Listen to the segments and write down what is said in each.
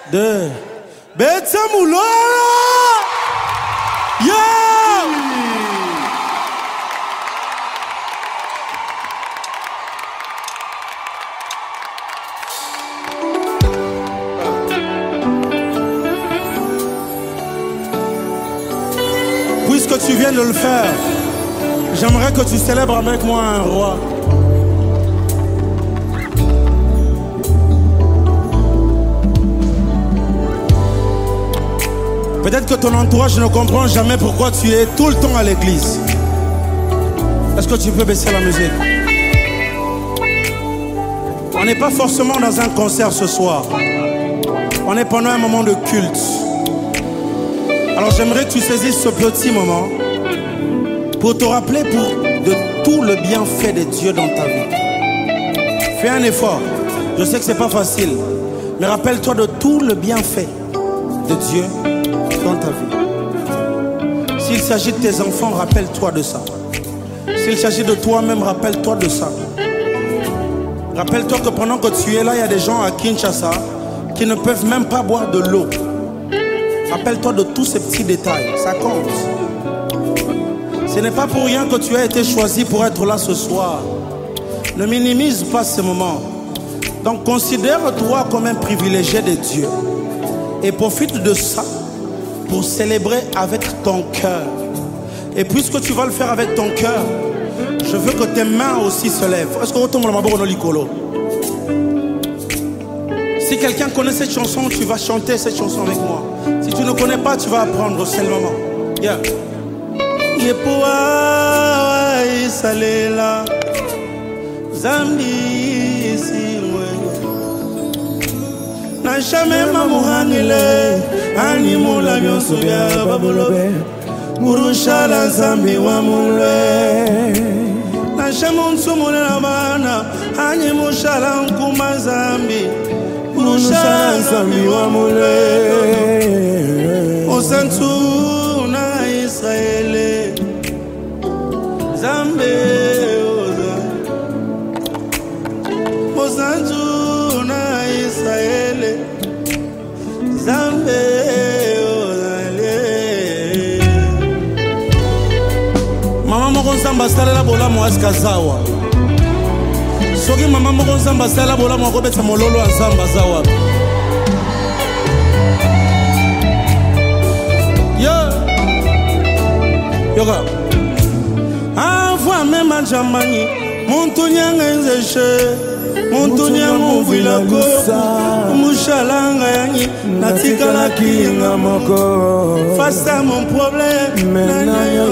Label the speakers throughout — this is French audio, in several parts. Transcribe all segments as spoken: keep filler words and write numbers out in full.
Speaker 1: deux. Betsa Moulola! Yo! Puisque tu viens de le faire, j'aimerais que tu célèbres avec moi un roi. Peut-être que ton entourage ne comprend jamais pourquoi tu es tout le temps à l'église. Est-ce que tu peux baisser la musique? On n'est pas forcément dans un concert ce soir. On est pendant un moment de culte. Alors j'aimerais que tu saisisses ce petit moment pour te rappeler pour de tout le bienfait de Dieu dans ta vie. Fais un effort. Je sais que c'est pas facile, mais rappelle-toi de tout le bienfait de Dieu dans ta vie. S'il s'agit de tes enfants, rappelle-toi de ça. S'il s'agit de toi-même, rappelle-toi de ça. Rappelle-toi que pendant que tu es là, il y a des gens à Kinshasa qui ne peuvent même pas boire de l'eau. Rappelle-toi de tous ces petits détails, ça compte. Ce n'est pas pour rien que tu as été choisi pour être là ce soir. Ne minimise pas ces moments. Donc considère-toi comme un privilégié de Dieu et profite de ça pour célébrer avec ton cœur. Et puisque tu vas le faire avec ton cœur, je veux que tes mains aussi se lèvent. Est-ce que vous tombez dans l'icolo? Si quelqu'un connaît cette chanson, tu vas chanter cette chanson avec moi. Si tu ne connais pas, tu vas apprendre, c'est le moment. Yeah. Yepoa isalela zambi simwe na jamais mamuhangile ani mula nyonso bya babolobe murushala zambi wa mulwe na jamais nsumule na bana ani mushala nkuma zambi murushala zambi wa mulwe osantu na Israele zambe oza osantu na Israele zambe ozale mama moko nzamba salela bolamu asikazawa soki mama moko nzamba salela bolamu akobetsa mololo azamba zawa yo yoga avwa mema jamani muntu nyanga nzeshe muntu nyanga vila ko mushalanga yangi natikala kinga moko face à mon problème nana yo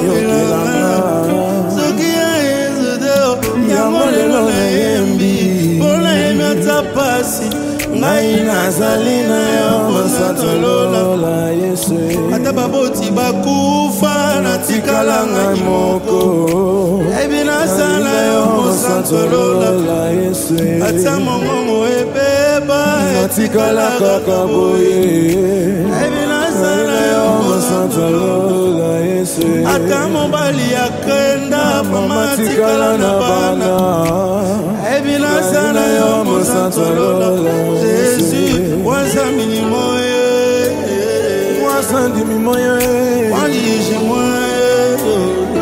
Speaker 1: soki yezu yango lelo na yembi bona yemata pasi ngai nazali na yo masatolola Yesu ata baboti bakufa natikala ngai moko ebi nasala yo masatolola Yesu ata mongongo ebeba natikala kaka boye ebi nasala yo masatolola Yesu ata mobali akenda mama tikala na bana ebi nasala yo masatolola Jésus, wazami ni moye, wazami ni moye, wandiji moye.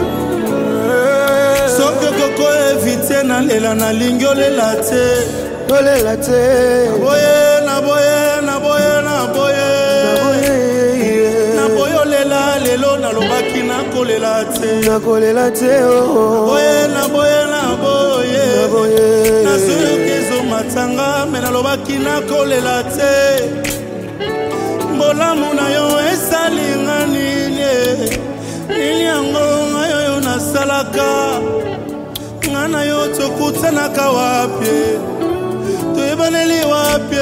Speaker 1: Soke koko evite na lela na lingyo lela te, lela te. Naboye, naboye, naboye, naboye, naboye lela lelo na lobaki na kolela te, na kolela te. Naboye, naboye, naboye, naboye. Nasuke matanga mena lobaki na kolela te mbolamu na yo esalinga nini nini yango ngayo yo nasalaka ngana yo tokutanaka wapi tuebaneli wapi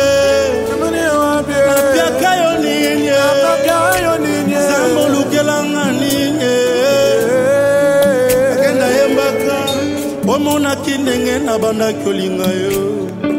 Speaker 1: napiaka yo nini zambolukelanga nini akenda yembaka omonaki ndenge na bandaki olinga yo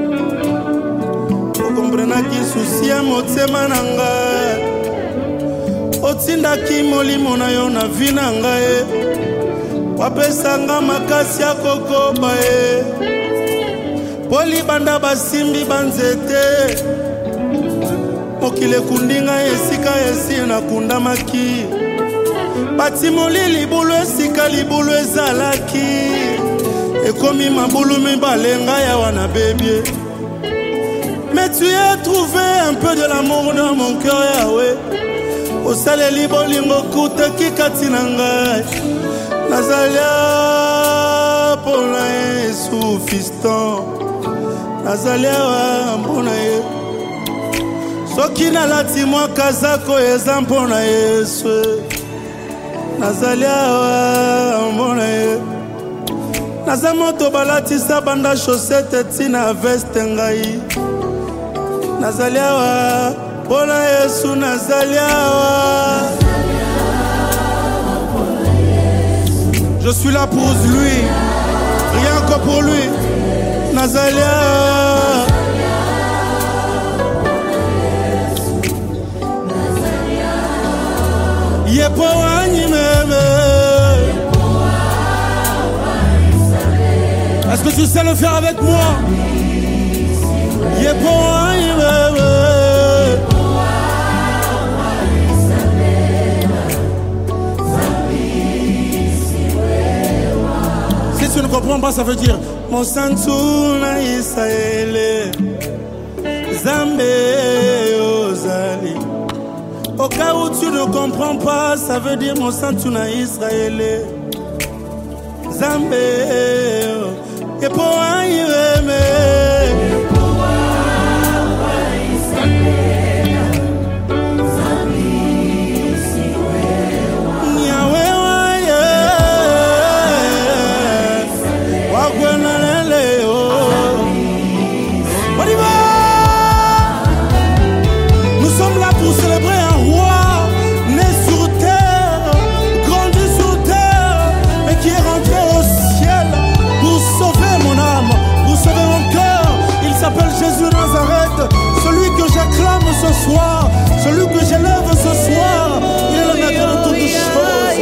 Speaker 1: okomprenaki susi ya motema na ngai otindaki molimo na yo na vi na ngai wapesanga makasi ya kokoba ye mpo libanda basimbi banzete mokile kundinga esika esi na kundamaki batimoli libulu esika libulu ezalaki ekomi mabulu mibale ngai awa na bebie. Mais tu as trouvé un peu de l'amour dans mon cœur, Yahweh. Au saleli bolingo kuta kikati na ngai nazalia pona Yesu fiston nazalia wa mpona ye soki nalati mwa kazako eza mpona Yesu nazalia wa mpona ye naza moto balatisa banda chaussette tina veste ngai nazalia wa mpona Yesu nazalia wa. Je suis là pour lui, rien que pour lui. Nazalia. Yepoani meme. Est-ce que tu sais le faire avec moi? Yepoani meme. Si tu ne comprends pas, ça veut dire mon Santouna Israël Zambé Ozali. Au cas où tu ne comprends pas, ça veut dire mon Santouna Israël Zambé et pour un Jésus Nazareth, celui que j'acclame ce soir, celui que j'élève ce soir, il est le maître de toutes choses.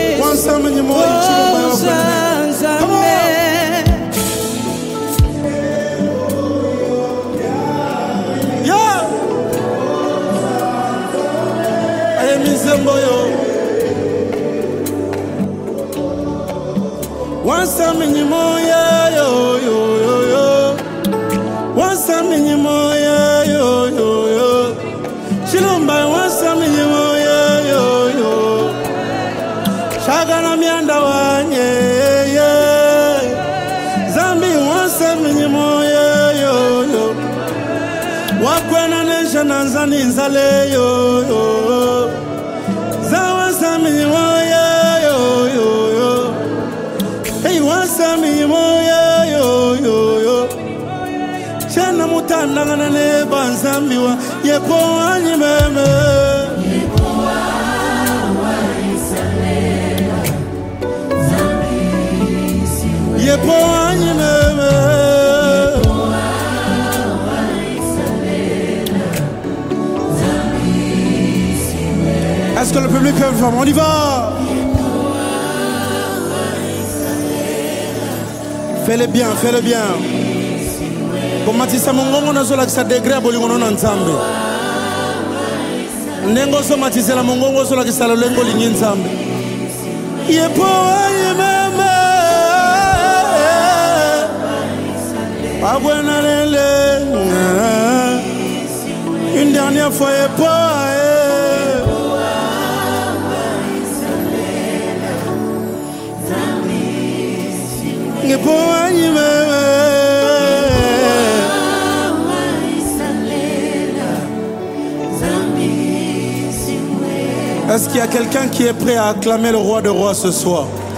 Speaker 1: Wansa minimo yo yo yo yo Chilumba wansa minimo yo yo yo Shagana mianda wanye Zambi wansa minimo yo yo yo Wakwena nesha nanzani nzale yo yo Za wansa minimo yo yo yo yo Hey wansa minimo yo yo yo yo Chana mutanda ganane banzambiwa yepo anyi meme yepo wa isalela zambi siwe yepo anyi meme yepo wa isalela zambi siwe. Est-ce que le public peut le faire? On y va. Fais-le bien, fais-le bien. Komatisa mongongo na zola kisa degré ya bolingo na nzambe. Nengo so matisa la mongongo zola kisa lengo lingi nzambe. Yepo aye meme. Abwana lele. Une dernière fois yepo aye. Yepo aye meme. Est-ce qu'il y a quelqu'un qui est prêt à acclamer le roi de rois ce soir?